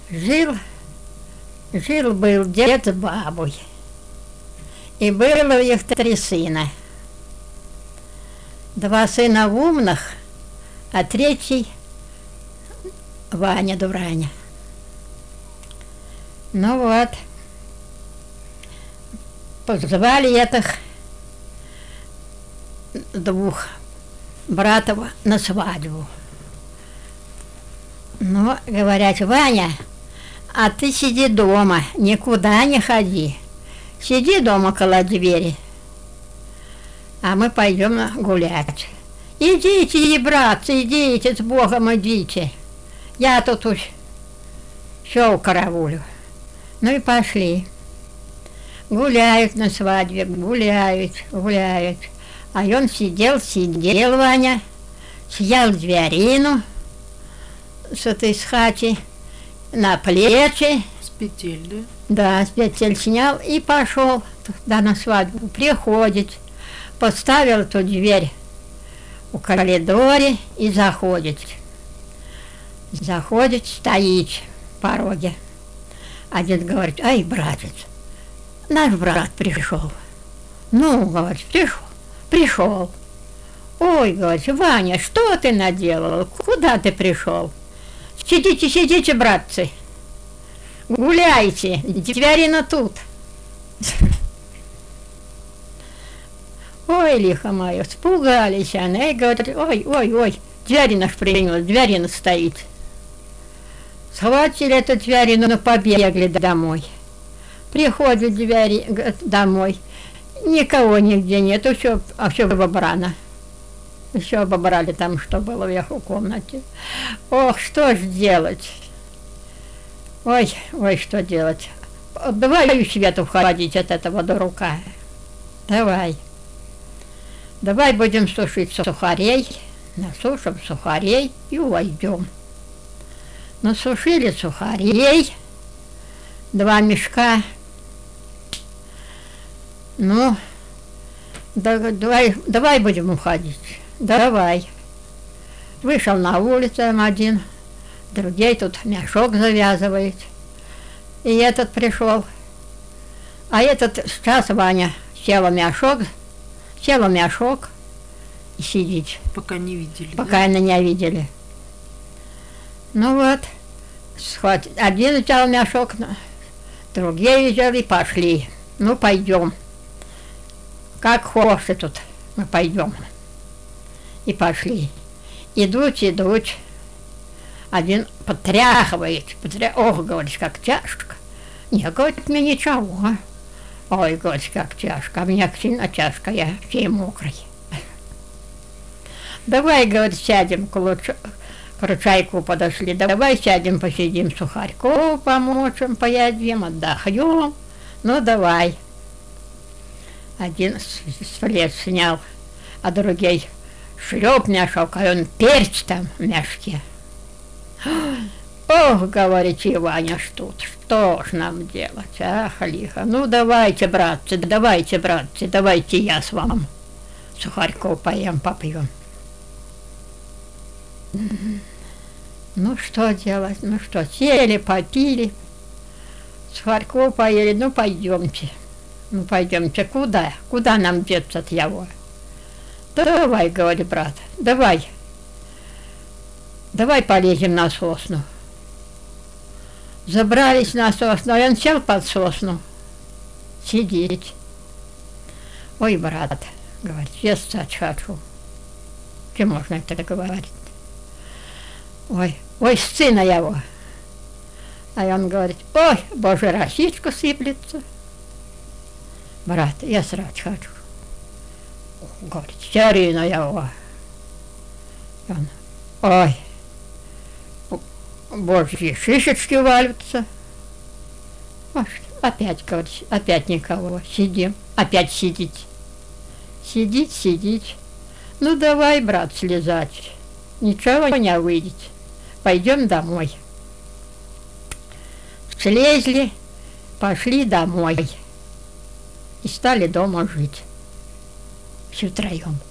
Жил-был дед с бабой, и было у них 3 сына. 2 сына умных, а 3 Ваня Дураня. Ну вот, позвали этих 2 братов на свадьбу. Ну, говорят: Ваня, а ты сиди дома, никуда не ходи. Сиди дома около двери, а мы пойдем гулять. Идите, братцы, идите, с Богом идите. Я тут уж все караулю. Ну и пошли. Гуляют на свадьбе, гуляют. А он сидел, Ваня, съел зверину с этой хати на плечи. С петель, да? Да, с петель снял и пошел туда на свадьбу. Приходит, поставил эту дверь у коридоре и заходит. Стоит в пороге. Один говорит: ай, братец, наш брат пришел. Ну, говорит, пришел. Ой, говорит, Ваня, что ты наделал? Куда ты пришел? Сидите, братцы. Гуляйте, дверина тут. Ой, лихо мое, испугались они, и говорят: ой, дверина ж принялась, дверина стоит. Схватили эту дверину, побегли домой. Приходят домой, никого нигде нет, все обобрано. Все обобрали там, что было вверху в комнате. Ох, что ж делать? Ой, что делать? Давай в свет уходить от этого дурака. Давай будем сушить сухарей, насушим сухарей и уйдем. Насушили сухарей, 2 мешка. Ну, давай будем уходить. Давай. Вышел на улицу один, другой тут мешок завязывает. И этот пришел. А этот сейчас Ваня села в мешок и сидит. Пока не видели. Пока они не видели. Ну вот, один взял мешок, другие взяли и пошли. Ну, пойдем. Как хочешь тут, мы пойдем. И пошли. Идут. Один потряхивает. Ох, говорит, как тяжко. Не, говорит, мне ничего. Ой, говорит, как тяжко. А мне сильно тяжко, я все мокрый. Давай, говорит, сядем к ручейку подошли. Давай сядем, посидим, сухарьков помочим, поедим, отдохнем. Ну, давай. Один след снял, а другой шлеп мешок, а он перец там в мешке. Ох, говорит, Ваня, что ж нам делать? Ах, лихо. Ну, давайте, братцы, давайте я с вами сухарьков поем, попьем. Ну, что делать? Ну, что, сели, попили, сухарьков поели, ну, пойдемте. Куда нам деться от его? Давай, говорит брат, давай полезем на сосну. Забрались на сосну, и он сел под сосну, сидит. Ой, брат, говорит, я стать хочу. Че можно это говорить? Ой, сына его. А он говорит: ой, боже, росичка сыплется. Брат, я срать хочу. Говорит, Сярина его. Он: ой, божьи шишечки валятся. Опять, говорит, опять никого. Сидим. Опять сидит. Сидит. Ну, давай, брат, слезать. Ничего не выйдет. Пойдем домой. Слезли, пошли домой. И стали дома жить. Все втроем.